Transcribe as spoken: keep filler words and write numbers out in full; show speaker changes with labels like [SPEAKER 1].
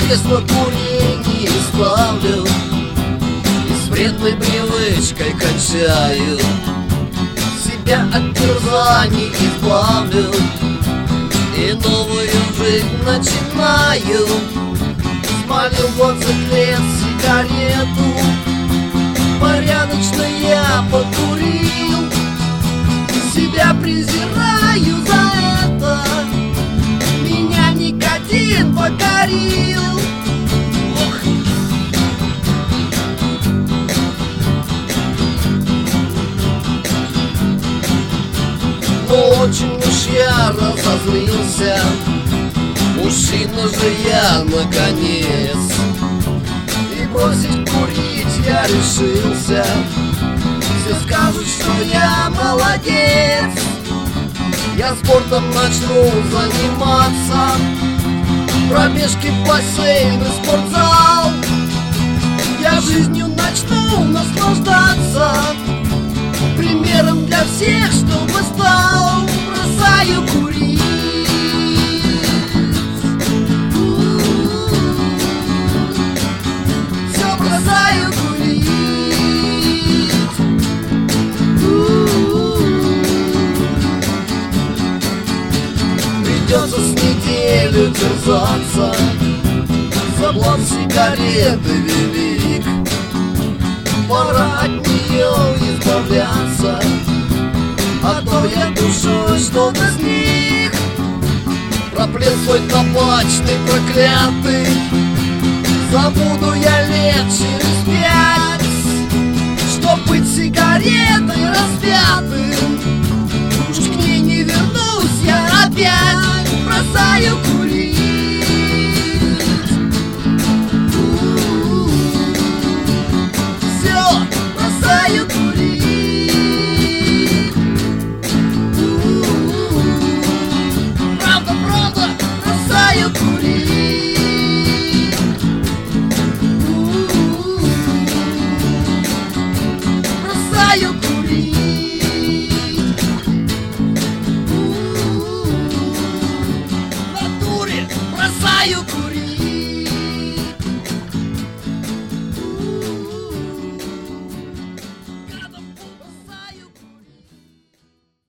[SPEAKER 1] кресло курение ставлю и с вредной привычкой кончаю. Себя от терзаний избавлю и новую жизнь начинаю. Смолил двадцать лет сигарету, порядочно я покурил. Себя презираю за это, меня никотин покорил. Ох. Но очень уж я разозлился, мужчина же я наконец, и бросить курить я решился. Все скажут, что я молодец, я спортом начну заниматься, пробежки, бассейн и спортзал. Я жизнью начну наслаждаться, примером для всех, чтобы стал. Бросаю курить, все бросаю курить. Придется с неделю терзаться, соблазн сигареты велик, пора от нее избавляться, а то я душой что-то с них. Проплел свой табачный проклятый, забуду я лет через пять, чтоб быть сигаретой распятым. Уж к ней не вернусь я опять. Бросаю курить, все, бросаю курить. Правда, правда, бросаю курить. Бросаю курить. В натуре бросаю курить.